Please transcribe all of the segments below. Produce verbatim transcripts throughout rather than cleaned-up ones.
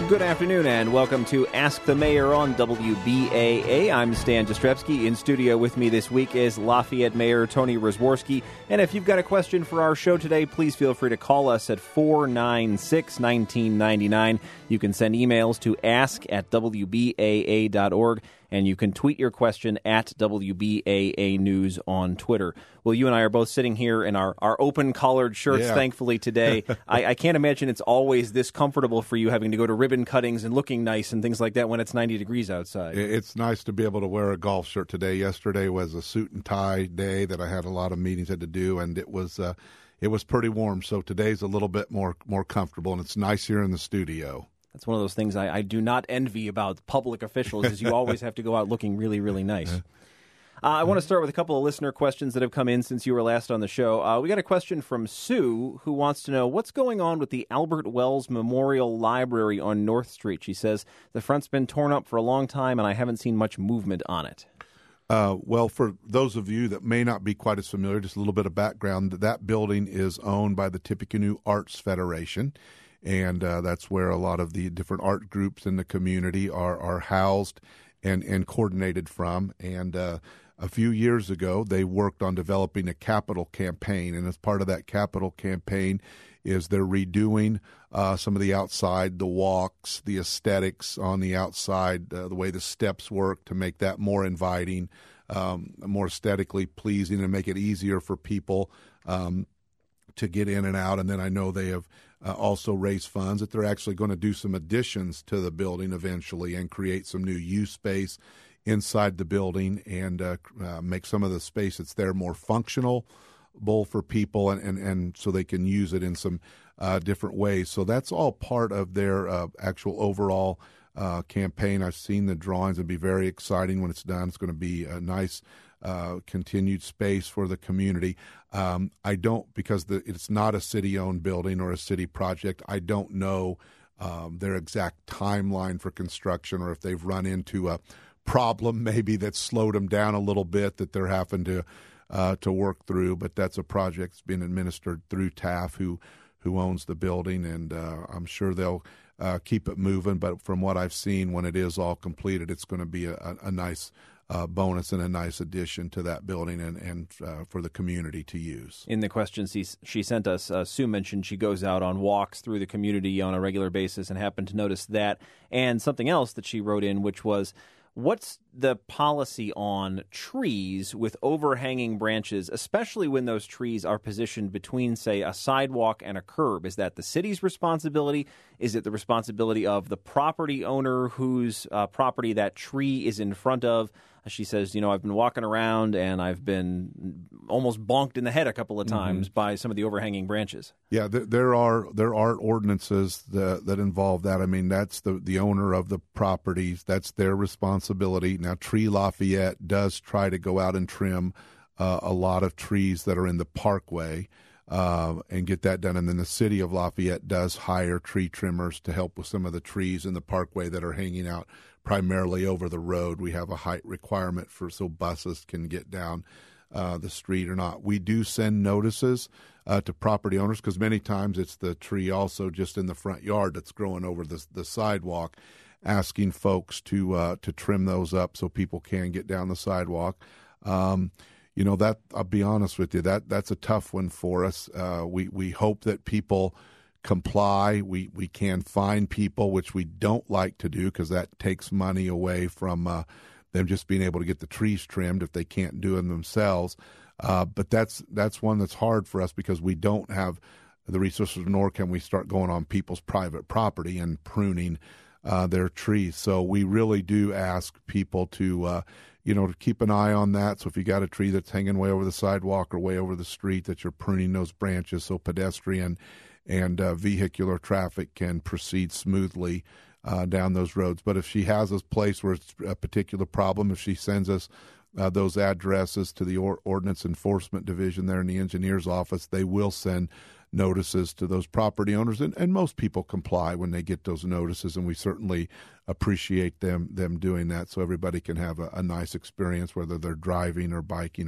Good afternoon and welcome to Ask the Mayor on W B A A. I'm Stan Jastrzebski. In studio with me this week is Lafayette Mayor Tony Rosworski. And if you've got a question for our show today, please feel free to call us at four nine six, one nine nine nine. You can send emails to ask at W B A A dot org, and you can tweet your question at W B A A News on Twitter. Well, you and I are both sitting here in our, our open-collared shirts, yeah. thankfully, today. I, I can't imagine it's always this comfortable for you having to go to ribbon cuttings and looking nice and things like that when it's ninety degrees outside. It's nice to be able to wear a golf shirt today. Yesterday was a suit and tie day that I had a lot of meetings had to do, and it was uh, it was pretty warm. So today's a little bit more more comfortable, and it's nice here in the studio. That's one of those things I, I do not envy about public officials is you always have to go out looking really, really nice. Uh, I want to start with a couple of listener questions that have come in since you were last on the show. Uh, we got a question from Sue, who wants to know what's going on with the Albert Wells Memorial Library on North Street. She says the front's been torn up for a long time, and I haven't seen much movement on it. Uh, well, for those of you that may not be quite as familiar, just a little bit of background, that building is owned by the Tippecanoe Arts Federation, and uh, that's where a lot of the different art groups in the community are, are housed and, and coordinated from. And uh, a few years ago, they worked on developing a capital campaign, and as part of that capital campaign is they're redoing uh, some of the outside, the walks, the aesthetics on the outside, uh, the way the steps work to make that more inviting, um, more aesthetically pleasing, and make it easier for people um, to get in and out. And then I know they have uh, also raised funds that they're actually going to do some additions to the building eventually and create some new use space inside the building and uh, uh, make some of the space that's there more functional for people and, and, and so they can use it in some uh, different ways. So that's all part of their uh, actual overall uh, campaign. I've seen the drawings. It'll be very exciting when it's done. It's going to be a nice uh, continued space for the community. Um, I don't, because the, it's not a city-owned building or a city project, I don't know um, their exact timeline for construction or if they've run into a problem maybe that slowed them down a little bit that they're having to uh, to work through. But that's a project that's being administered through T A F, who who owns the building, and uh, I'm sure they'll uh, keep it moving. But from what I've seen, when it is all completed, it's going to be a, a, a nice uh, bonus and a nice addition to that building and, and uh, for the community to use. In the questions she, she sent us, uh, Sue mentioned she goes out on walks through the community on a regular basis and happened to notice that. And something else that she wrote in, which was, what's the policy on trees with overhanging branches, especially when those trees are positioned between, say, a sidewalk and a curb? Is that the city's responsibility? Is it the responsibility of the property owner whose uh, property that tree is in front of? She says, you know, I've been walking around and I've been almost bonked in the head a couple of times mm-hmm. by some of the overhanging branches. Yeah, there, there are there are ordinances that, that involve that. I mean, that's the, the owner of the properties. That's their responsibility. Now, Tree Lafayette does try to go out and trim uh, a lot of trees that are in the parkway uh, and get that done. And then the city of Lafayette does hire tree trimmers to help with some of the trees in the parkway that are hanging out primarily over the road. We have a height requirement for so buses can get down uh, the street or not. We do send notices uh, to property owners because many times it's the tree also just in the front yard that's growing over the, the sidewalk, asking folks to uh, to trim those up so people can get down the sidewalk. Um, you know, that I'll be honest with you, that that's a tough one for us. Uh, we we hope that people comply. We we can find people, which we don't like to do because that takes money away from uh, them just being able to get the trees trimmed if they can't do them themselves. Uh, but that's that's one that's hard for us because we don't have the resources, nor can we start going on people's private property and pruning uh, their trees. So we really do ask people to, uh, you know, to keep an eye on that. So if you got a tree that's hanging way over the sidewalk or way over the street, that you're pruning those branches so pedestrian and uh, vehicular traffic can proceed smoothly uh, down those roads. But if she has a place where it's a particular problem, if she sends us uh, those addresses to the or- Ordinance Enforcement Division there in the engineer's office, they will send notices to those property owners. And, and most people comply when they get those notices, and we certainly appreciate them them doing that so everybody can have a, a nice experience, whether they're driving or biking or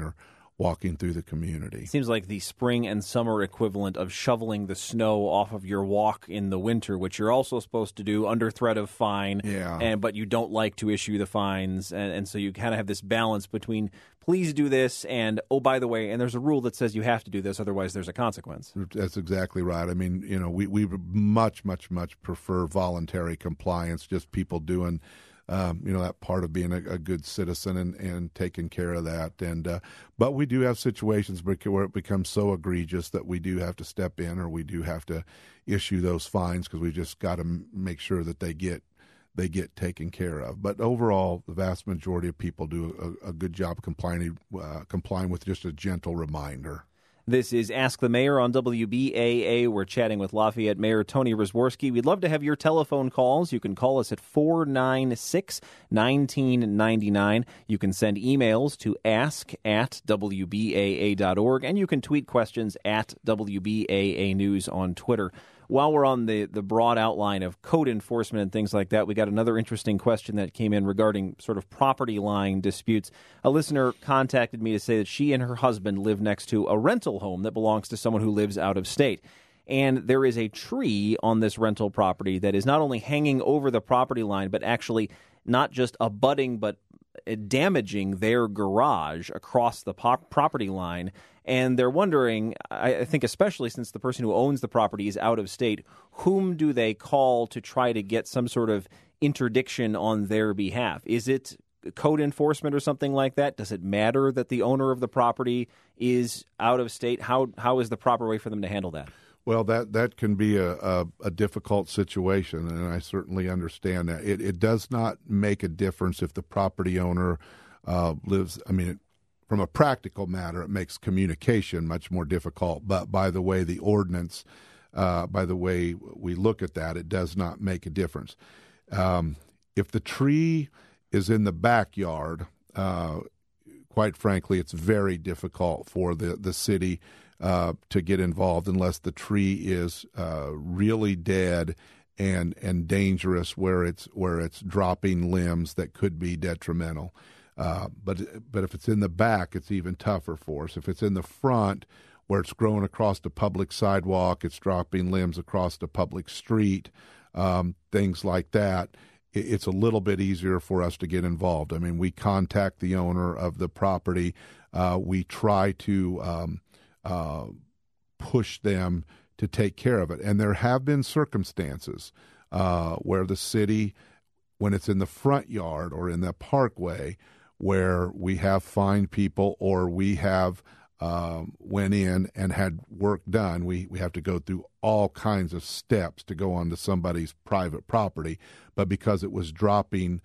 walking through the community. Seems like the spring and summer equivalent of shoveling the snow off of your walk in the winter, which you're also supposed to do under threat of fine, yeah. and but you don't like to issue the fines, and, and so you kind of have this balance between please do this and, oh, by the way, and there's a rule that says you have to do this, otherwise there's a consequence. That's exactly right. I mean, you know, we, we much, much, much prefer voluntary compliance, just people doing Um, you know, that part of being a, a good citizen and, and taking care of that. And uh, but we do have situations where it becomes so egregious that we do have to step in, or we do have to issue those fines, because we just got to make sure that they get they get taken care of. But overall, the vast majority of people do a, a good job complying uh, complying with just a gentle reminder. This is Ask the Mayor on W B A A. We're chatting with Lafayette Mayor Tony Rosworski. We'd love to have your telephone calls. You can call us at four nine six, one nine nine nine. You can send emails to ask at W B A A dot org, and you can tweet questions at W B A A News on Twitter. While we're on the, the broad outline of code enforcement and things like that, we got another interesting question that came in regarding sort of property line disputes. A listener contacted me to say that she and her husband live next to a rental home that belongs to someone who lives out of state. And there is a tree on this rental property that is not only hanging over the property line, but actually not just abutting, but damaging their garage across the pop- property line. And they're wondering, I think especially since the person who owns the property is out of state, whom do they call to try to get some sort of interdiction on their behalf? Is it code enforcement or something like that? Does it matter that the owner of the property is out of state? How how is the proper way for them to handle that? Well, that, that can be a, a, a difficult situation, and I certainly understand that. It, it does not make a difference if the property owner uh, lives, I mean, it, from a practical matter, it makes communication much more difficult. But by the way the ordinance, uh, by the way we look at that, it does not make a difference. Um, if the tree is in the backyard, uh, quite frankly, it's very difficult for the, the city uh, to get involved unless the tree is uh, really dead and and dangerous, where it's where it's dropping limbs that could be detrimental. Uh, but but if it's in the back, it's even tougher for us. If it's in the front, where it's growing across the public sidewalk, it's dropping limbs across the public street, um, things like that, it, it's a little bit easier for us to get involved. I mean, we contact the owner of the property. Uh, we try to um, uh, push them to take care of it. And there have been circumstances uh, where the city, when it's in the front yard or in the parkway, where we have fined people, or we have um, went in and had work done. We we have to go through all kinds of steps to go onto somebody's private property. But because it was dropping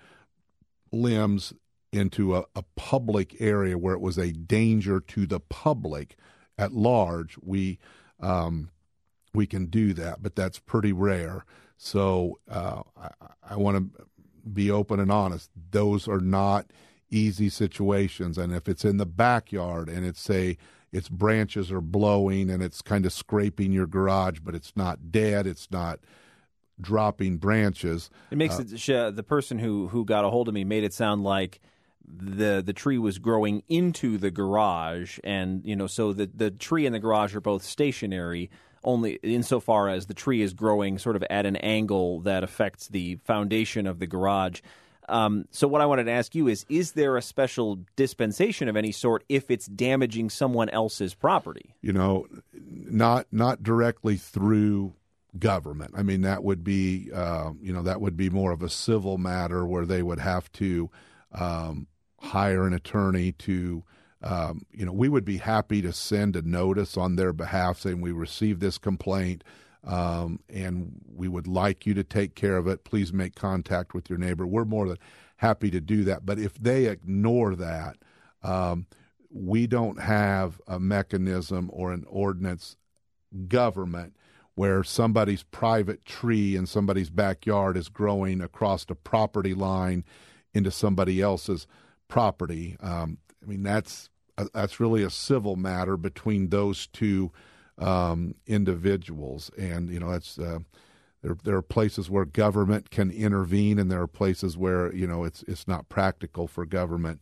limbs into a, a public area where it was a danger to the public at large, we um, we can do that. But that's pretty rare. So uh, I, I want to be open and honest. Those are not easy situations. And if it's in the backyard and it's say its branches are blowing and it's kind of scraping your garage, but it's not dead, it's not dropping branches. It makes uh, it, the person who, who got a hold of me made it sound like the the tree was growing into the garage, and you know, so the the tree and the garage are both stationary, only insofar as the tree is growing sort of at an angle that affects the foundation of the garage. Um, so what I wanted to ask you is, is there a special dispensation of any sort if it's damaging someone else's property? You know, not not directly through government. I mean, that would be, uh, you know, that would be more of a civil matter where they would have to um, hire an attorney to, um, you know, we would be happy to send a notice on their behalf saying we received this complaint. Um, and we would like you to take care of it. Please make contact with your neighbor. We're more than happy to do that. But if they ignore that, um, we don't have a mechanism or an ordinance government where somebody's private tree in somebody's backyard is growing across the property line into somebody else's property. Um, I mean, that's that's really a civil matter between those two Um, individuals, and you know that's uh, there. There are places where government can intervene, and there are places where you know it's it's not practical for government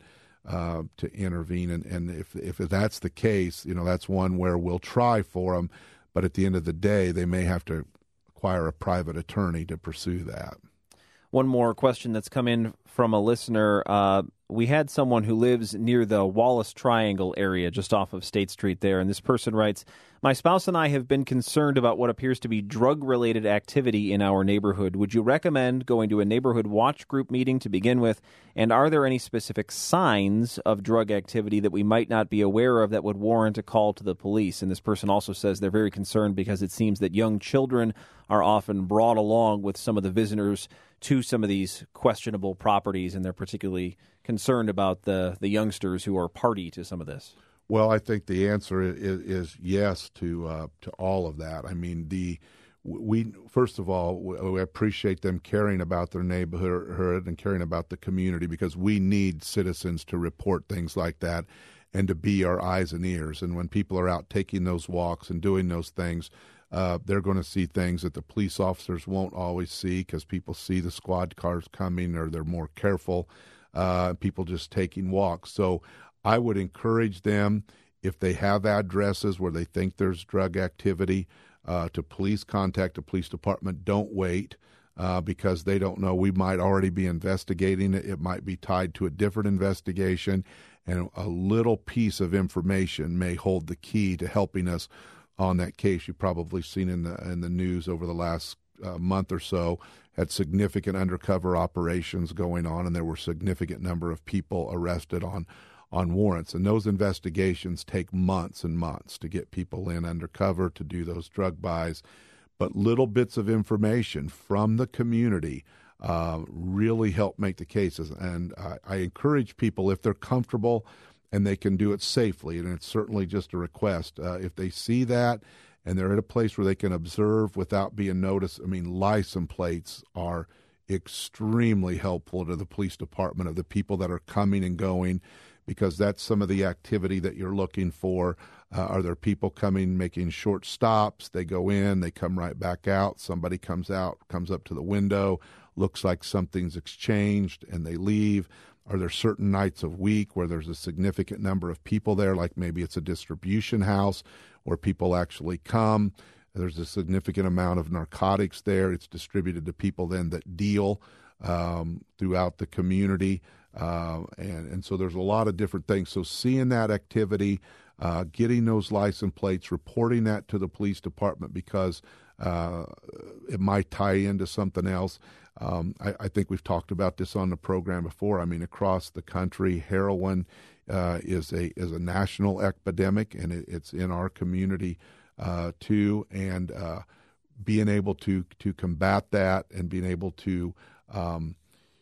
uh, to intervene. And, and if if that's the case, you know, that's one where we'll try for them. But at the end of the day, they may have to acquire a private attorney to pursue that. One more question that's come in from a listener. Uh, we had someone who lives near the Wallace Triangle area, just off of State Street there, and this person writes, "My spouse and I have been concerned about what appears to be drug-related activity in our neighborhood. Would you recommend going to a neighborhood watch group meeting to begin with? And are there any specific signs of drug activity that we might not be aware of that would warrant a call to the police?" And this person also says they're very concerned because it seems that young children are often brought along with some of the visitors to some of these questionable properties, and they're particularly concerned about the, the youngsters who are party to some of this. Well, I think the answer is, is yes to uh, to all of that. I mean, the we first of all we appreciate them caring about their neighborhood and caring about the community, because we need citizens to report things like that and to be our eyes and ears. And when people are out taking those walks and doing those things, Uh, they're going to see things that the police officers won't always see, because people see the squad cars coming, or they're more careful, uh, people just taking walks. So I would encourage them, if they have addresses where they think there's drug activity, uh, to please contact the police department. Don't wait, uh, because they don't know. We might already be investigating it. It might be tied to a different investigation, and a little piece of information may hold the key to helping us on that case. You've probably seen in the in the news over the last uh, month or so, had significant undercover operations going on, and there were a significant number of people arrested on on warrants. And those investigations take months and months to get people in undercover to do those drug buys. But little bits of information from the community uh, really help make the cases. And I, I encourage people, if they're comfortable and they can do it safely, and it's certainly just a request, Uh, if they see that and they're at a place where they can observe without being noticed, I mean, license plates are extremely helpful to the police department of the people that are coming and going, because that's some of the activity that you're looking for. Uh, are there people coming, making short stops? They go in, they come right back out. Somebody comes out, comes up to the window, looks like something's exchanged, and they leave. Are there certain nights of week where there's a significant number of people there, like maybe it's a distribution house where people actually come? There's a significant amount of narcotics there. It's distributed to people then that deal um, throughout the community. Uh, and, and so there's a lot of different things. So seeing that activity, uh, getting those license plates, reporting that to the police department, because uh, it might tie into something else. Um, I, I think we've talked about this on the program before. I mean, across the country, heroin uh, is a is a national epidemic, and it, it's in our community uh, too. And uh, being able to to combat that, and being able to um,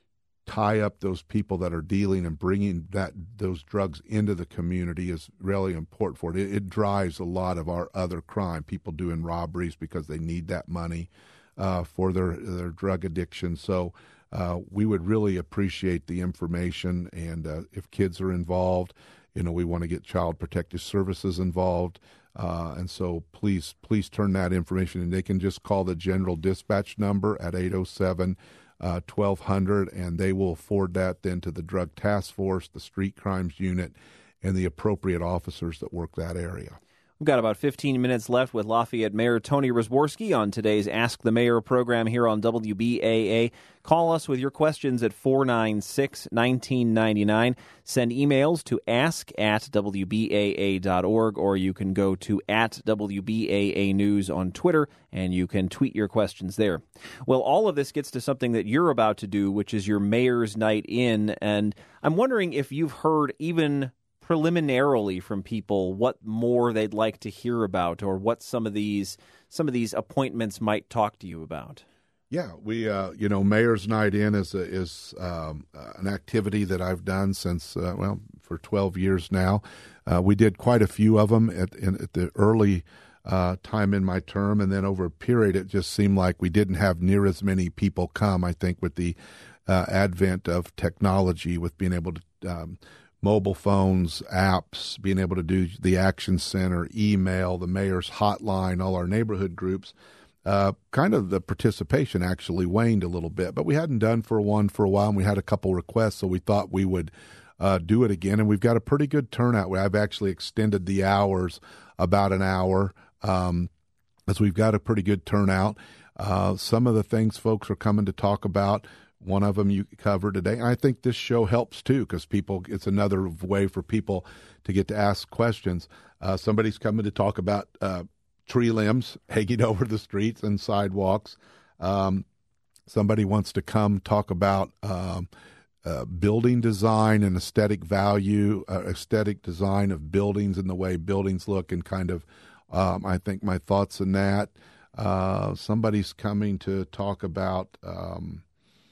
tie up those people that are dealing and bringing that those drugs into the community is really important for it. It, it drives a lot of our other crime. People doing robberies because they need that money Uh, for their their drug addiction. So uh, we would really appreciate the information, and uh, if kids are involved, you know, we want to get Child Protective Services involved, uh, and so please please turn that information in. They can just call the general dispatch number at eight oh seven, twelve hundred, and they will forward that then to the Drug Task Force, the Street Crimes Unit, and the appropriate officers that work that area. We've got about fifteen minutes left with Lafayette Mayor Tony Rosworski on today's Ask the Mayor program here on W B A A. Call us with your questions at four nine six, one nine nine nine. Send emails to ask at W B A A dot org, or you can go to at W B A A News on Twitter, and you can tweet your questions there. Well, all of this gets to something that you're about to do, which is your Mayor's Night In, and I'm wondering if you've heard even preliminarily from people what more they'd like to hear about, or what some of these some of these appointments might talk to you about. Yeah, we uh, you know, Mayor's Night In is a, is um, an activity that I've done since uh, well for twelve years now. Uh, we did quite a few of them at, in, at the early uh, time in my term, and then over a period, it just seemed like we didn't have near as many people come. I think with the uh, advent of technology, with being able to um, mobile phones, apps, being able to do the Action Center, email, the mayor's hotline, all our neighborhood groups, uh, kind of the participation actually waned a little bit. But we hadn't done for one for a while, and we had a couple requests, so we thought we would uh, do it again. And we've got a pretty good turnout. I've actually extended the hours about an hour, um, as we've got a pretty good turnout. Uh, some of the things folks are coming to talk about, one of them you covered today. And I think this show helps too, because people, it's another way for people to get to ask questions. Uh, somebody's coming to talk about uh, tree limbs hanging over the streets and sidewalks. Um, somebody wants to come talk about um, uh, building design and aesthetic value, uh, aesthetic design of buildings and the way buildings look, and kind of, um, I think, my thoughts on that. Uh, somebody's coming to talk about, um,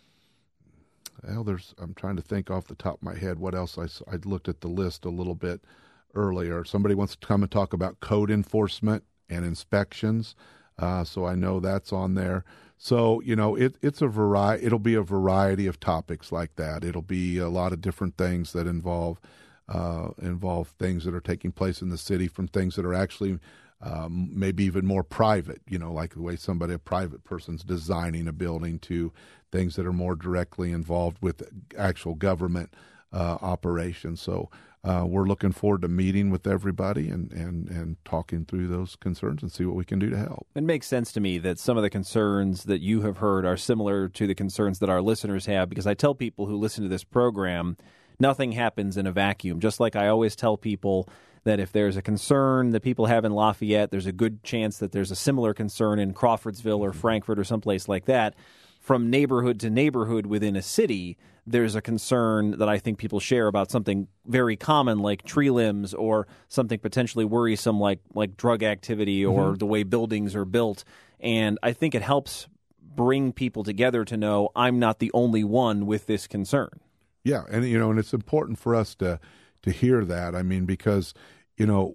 well, there's, I'm trying to think off the top of my head what else. I, I looked at the list a little bit earlier. Somebody wants to come and talk about code enforcement and inspections. Uh, so I know that's on there. So, you know, it, it's a variety, it'll be a variety of topics like that. It'll be a lot of different things that involve, uh, involve things that are taking place in the city, from things that are actually Um, maybe even more private, you know, like the way somebody, a private person's designing a building, to things that are more directly involved with actual government uh, operations. So uh, we're looking forward to meeting with everybody and, and, and talking through those concerns and see what we can do to help. It makes sense to me that some of the concerns that you have heard are similar to the concerns that our listeners have, because I tell people who listen to this program, nothing happens in a vacuum. Just like I always tell people that if there's a concern that people have in Lafayette, there's a good chance that there's a similar concern in Crawfordsville or Frankfort or someplace like that. From neighborhood to neighborhood within a city, there's a concern that I think people share about something very common like tree limbs, or something potentially worrisome like like drug activity, or mm-hmm. the way buildings are built. And I think it helps bring people together to know I'm not the only one with this concern. Yeah, and you know, and it's important for us to to hear that. I mean, because, you know,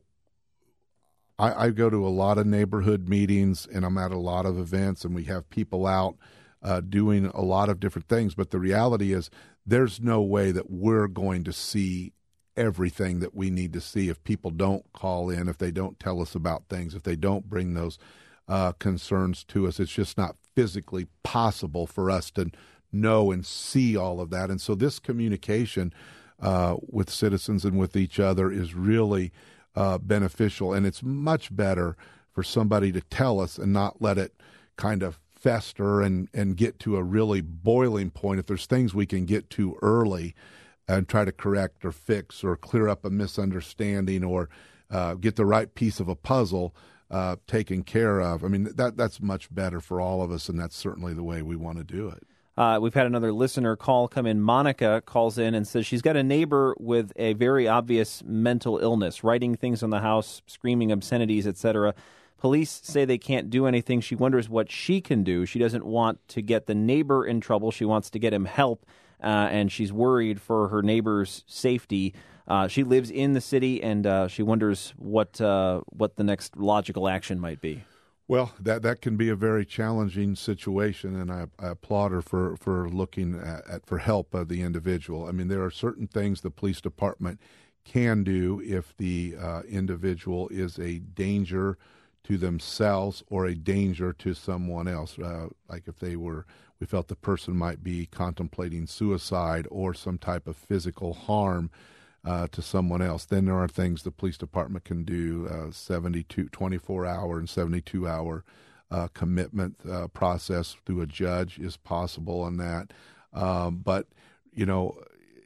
I, I go to a lot of neighborhood meetings and I'm at a lot of events, and we have people out uh, doing a lot of different things. But the reality is there's no way that we're going to see everything that we need to see if people don't call in, if they don't tell us about things, if they don't bring those uh, concerns to us. It's just not physically possible for us to know and see all of that. And so this communication Uh, with citizens and with each other is really uh, beneficial, and it's much better for somebody to tell us and not let it kind of fester and, and get to a really boiling point. If there's things we can get to early and try to correct or fix or clear up a misunderstanding, or uh, get the right piece of a puzzle uh, taken care of, I mean, that that's much better for all of us, and that's certainly the way we want to do it. Uh, we've had another listener call come in. Monica calls in and says she's got a neighbor with a very obvious mental illness, writing things on the house, screaming obscenities, et cetera. Police say they can't do anything. She wonders what she can do. She doesn't want to get the neighbor in trouble. She wants to get him help, uh, and she's worried for her neighbor's safety. Uh, she lives in the city, and uh, she wonders what uh, what the next logical action might be. Well, that that can be a very challenging situation, and I, I applaud her for, for looking at, at for help of the individual. I mean, there are certain things the police department can do if the uh, individual is a danger to themselves or a danger to someone else. Uh, like if they were, we felt the person might be contemplating suicide or some type of physical harm Uh, to someone else, then there are things the police department can do. Uh, seventy-two, twenty-four hour and seventy-two hour uh, commitment uh, process through a judge is possible on that. Um, but, you know,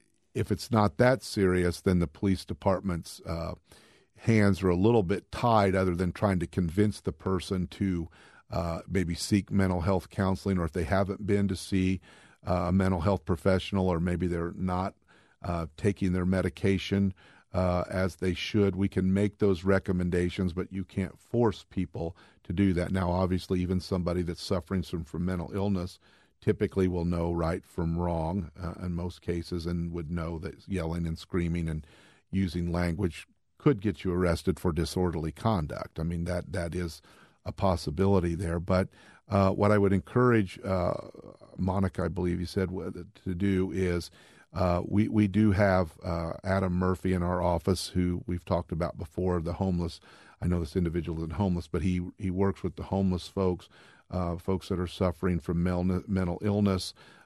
if it's not that serious, then the police department's uh, hands are a little bit tied, other than trying to convince the person to uh, maybe seek mental health counseling, or if they haven't been to see uh, a mental health professional, or maybe they're not Uh, taking their medication uh, as they should. We can make those recommendations, but you can't force people to do that. Now, obviously, even somebody that's suffering from, from mental illness typically will know right from wrong uh, in most cases, and would know that yelling and screaming and using language could get you arrested for disorderly conduct. I mean, that that is a possibility there. But uh, what I would encourage uh, Monica, I believe you said, to do is Uh, we, we do have uh, Adam Murphy in our office, who we've talked about before, the homeless. I know this individual isn't homeless, but he, he works with the homeless folks, uh, folks that are suffering from mental, mental illness.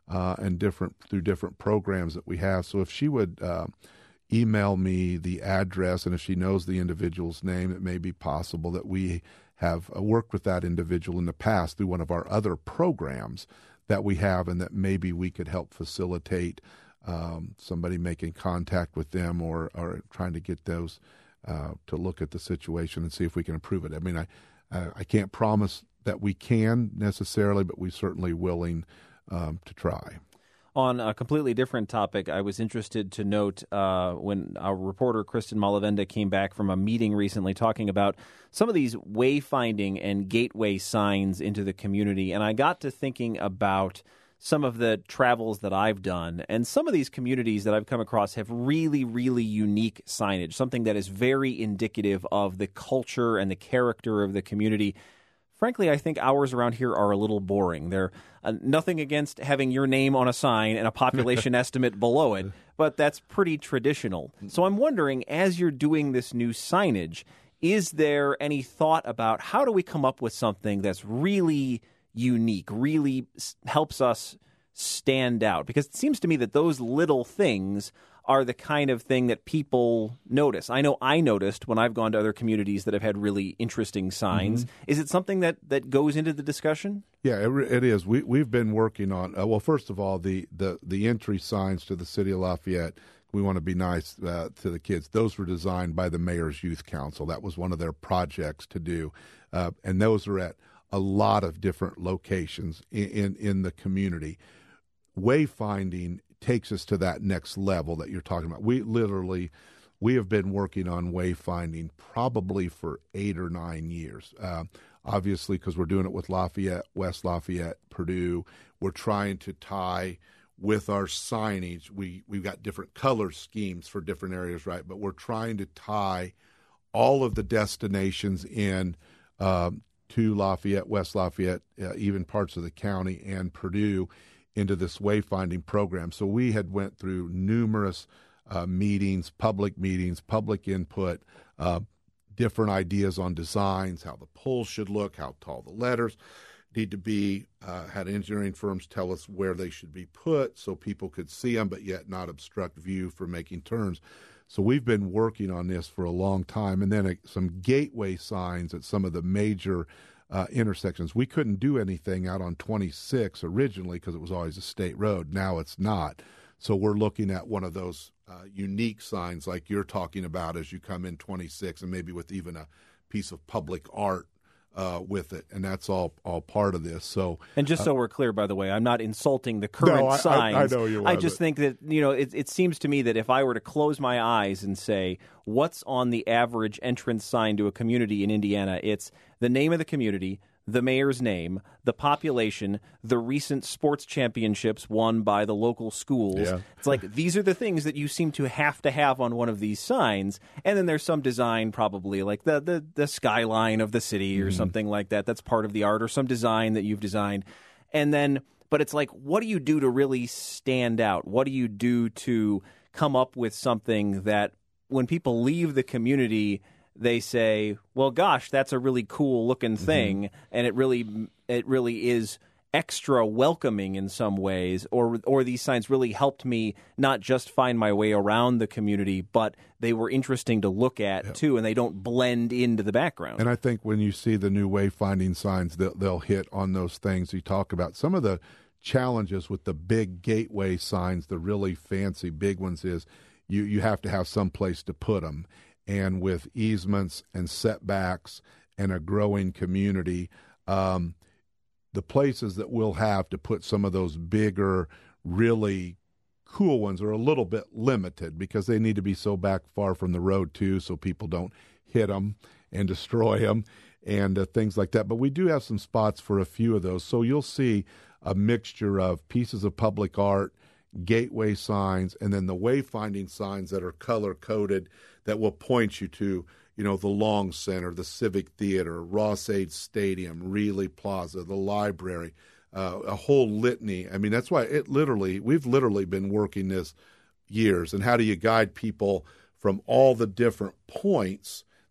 uh, and different through different programs that we have. So if she would uh, email me the address, and if she knows the individual's name, it may be possible that we have uh, worked with that individual in the past through one of our other programs that we have, and that maybe we could help facilitate um, somebody making contact with them or, or trying to get those uh, to look at the situation and see if we can improve it. I mean, I uh, I can't promise that we can necessarily, but we're certainly willing um, to try. On a completely different topic, I was interested to note uh, when our reporter Kristen Malavenda came back from a meeting recently talking about some of these wayfinding and gateway signs into the community, and I got to thinking about some of the travels that I've done, and some of these communities that I've come across have really, really unique signage, something that is very indicative of the culture and the character of the community. Frankly, I think ours around here are a little boring. They're uh, nothing against having your name on a sign and a population estimate below it, but that's pretty traditional. So I'm wondering, as you're doing this new signage, is there any thought about how do we come up with something that's really unique, really s- helps us stand out? Because it seems to me that those little things are the kind of thing that people notice. I know I noticed when I've gone to other communities that have had really interesting signs. Mm-hmm. Is it something that, that goes into the discussion? Yeah, it, it is. We, we've been working on, uh, well, first of all, the, the, the entry signs to the city of Lafayette, we want to be nice uh, to the kids. Those were designed by the Mayor's Youth Council. That was one of their projects to do. Uh, and those are at a lot of different locations in, in, in the community. Wayfinding takes us to that next level that you're talking about. We literally, we have been working on wayfinding probably for eight or nine years. Uh, obviously, because we're doing it with Lafayette, West Lafayette, Purdue. We're trying to tie with our signage. We, we've got different color schemes for different areas, right? But we're trying to tie all of the destinations in um, to Lafayette, West Lafayette, uh, even parts of the county and Purdue into this wayfinding program. So we had went through numerous uh, meetings, public meetings, public input, uh, different ideas on designs, how the poles should look, how tall the letters need to be, uh, had engineering firms tell us where they should be put so people could see them but yet not obstruct view for making turns. So we've been working on this for a long time. And then uh, some gateway signs at some of the major Uh, intersections. We couldn't do anything out on twenty-six originally because it was always a state road. Now it's not. So we're looking at one of those uh, unique signs like you're talking about as you come in twenty-six, and maybe with even a piece of public art uh, with it. And that's all all part of this. So, And just uh, so we're clear, by the way, I'm not insulting the current no, I, signs. I, I know you I just think that, you know, it, it seems to me that if I were to close my eyes and say, what's on the average entrance sign to a community in Indiana, it's the name of the community, the mayor's name, the population, the recent sports championships won by the local schools. Yeah. It's like, these are the things that you seem to have to have on one of these signs. And then there's some design, probably like the the, the skyline of the city or mm-hmm. something like that. That's part of the art, or some design that you've designed. And then, but it's like, what do you do to really stand out? What do you do to come up with something that when people leave the community, they say, well, gosh, that's a really cool looking thing, mm-hmm. and it really it really is extra welcoming in some ways, or or these signs really helped me not just find my way around the community, but they were interesting to look at, yep. too, and they don't blend into the background. And I think when you see the new wayfinding signs, they'll, they'll hit on those things you talk about. Some of the challenges with the big gateway signs, the really fancy big ones, is you, you have to have some place to put them. And with easements and setbacks and a growing community, um, the places that we'll have to put some of those bigger, really cool ones are a little bit limited because they need to be so back far from the road, too, so people don't hit them and destroy them and uh, things like that. But we do have some spots for a few of those. So you'll see a mixture of pieces of public art, gateway signs, and then the wayfinding signs that are color-coded that will point you to, you know, the Long Center, the Civic Theater, Ross-Ade Stadium, Reilly Plaza, the library, uh, a whole litany. I mean, that's why it literally, we've literally been working this years. And how do you guide people from all the different points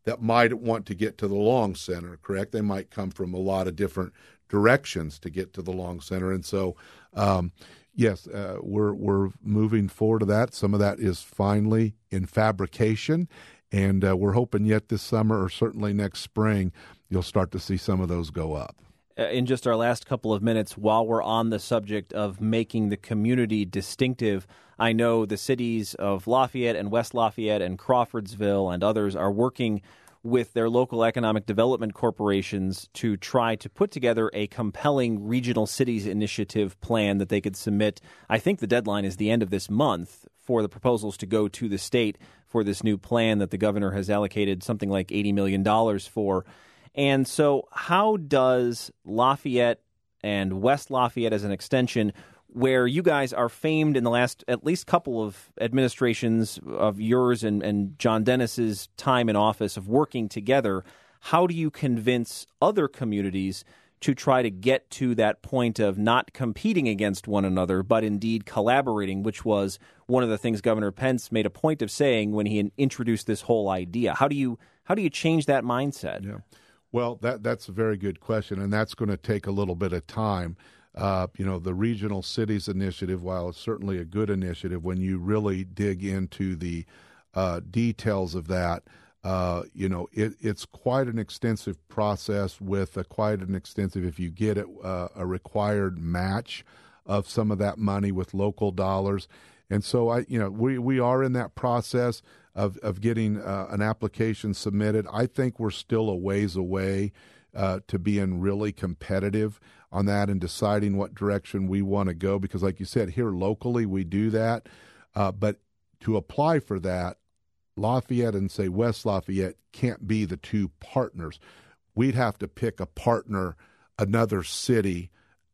that might want to get to the Long Center, correct? They might come from a lot of different directions to get to the Long Center. And so, um, yes, uh, we're we're moving forward to that. Some of that is finally in fabrication, and uh, we're hoping yet this summer or certainly next spring you'll start to see some of those go up. In just our last couple of minutes, while we're on the subject of making the community distinctive, I know the cities of Lafayette and West Lafayette and Crawfordsville and others are working with their local economic development corporations to try to put together a compelling regional cities initiative plan that they could submit. I think the deadline is the end of this month for the proposals to go to the state for this new plan that the governor has allocated something like eighty million dollars for. And so how does Lafayette and West Lafayette as an extension, where you guys are famed in the last at least couple of administrations of yours and, and John Dennis's time in office of working together, how do you convince other communities to try to get to that point of not competing against one another, but indeed collaborating, which was one of the things Governor Pence made a point of saying when he introduced this whole idea? How do you how do you change that mindset? Yeah. Well, that that's a very good question, and that's going to take a little bit of time. Uh, you know, the Regional Cities Initiative, while it's certainly a good initiative, when you really dig into the uh, details of that, uh, you know, it, it's quite an extensive process with a, quite an extensive, if you get it, uh, a required match of some of that money with local dollars. And so, I, you know, we, we are in that process of, of getting uh, an application submitted. I think we're still a ways away uh, to being really competitive on that and deciding what direction we want to go. Because like you said, here locally we do that. Uh, but to apply for that, Lafayette and, say, West Lafayette can't be the two partners. We'd have to pick a partner, another city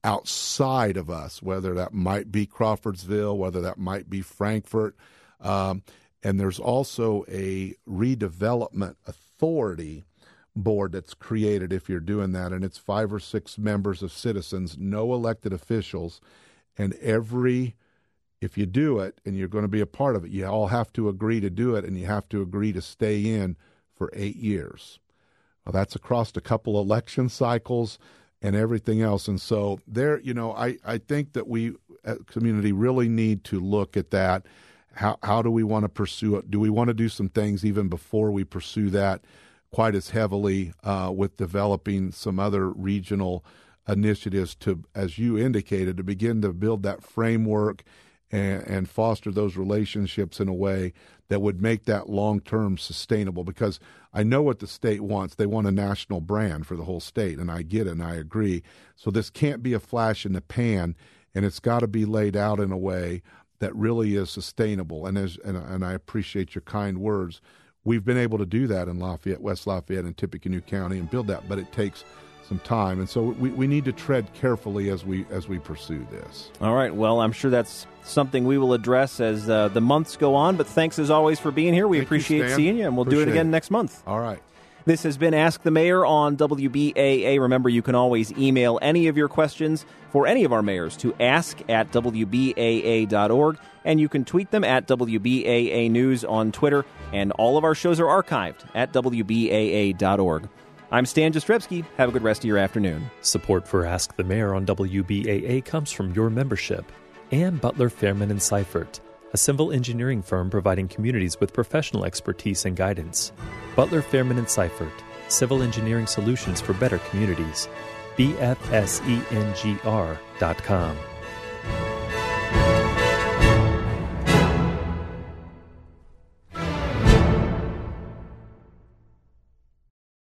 outside of us, whether that might be Crawfordsville, whether that might be Frankfort. Um, and there's also a redevelopment authority board that's created if you're doing that, and it's five or six members of citizens, no elected officials, and every if you do it and you're going to be a part of it, you all have to agree to do it, and you have to agree to stay in for eight years. Well, that's across a couple election cycles and everything else. And so there, you know, I, I think that we, as a community, really need to look at that. How how do we want to pursue it? Do we want to do some things even before we pursue that quite as heavily uh, with developing some other regional initiatives to, as you indicated, to begin to build that framework and, and foster those relationships in a way that would make that long-term sustainable? Because I know what the state wants. They want a national brand for the whole state, and I get it, and I agree. So this can't be a flash in the pan, and it's got to be laid out in a way that really is sustainable. And as and, and I appreciate your kind words. We've been able to do that in Lafayette, West Lafayette, and Tippecanoe County and build that, but it takes some time. And so we, we need to tread carefully as we as we pursue this. All right. Well, I'm sure that's something we will address as uh, the months go on. But thanks as always for being here. We Thank appreciate you, seeing you, and we'll appreciate do it again it. next month. All right. This has been Ask the Mayor on W B A A. Remember, you can always email any of your questions for any of our mayors to ask at W B A A dot org, and you can tweet them at W B A A News on Twitter, and all of our shows are archived at W B A A dot org. I'm Stan Jastrzebski. Have a good rest of your afternoon. Support for Ask the Mayor on W B A A comes from your membership and Butler, Fairman and Seifert, a civil engineering firm providing communities with professional expertise and guidance. Butler, Fairman and Seifert, civil engineering solutions for better communities. B F S E N G R dot com.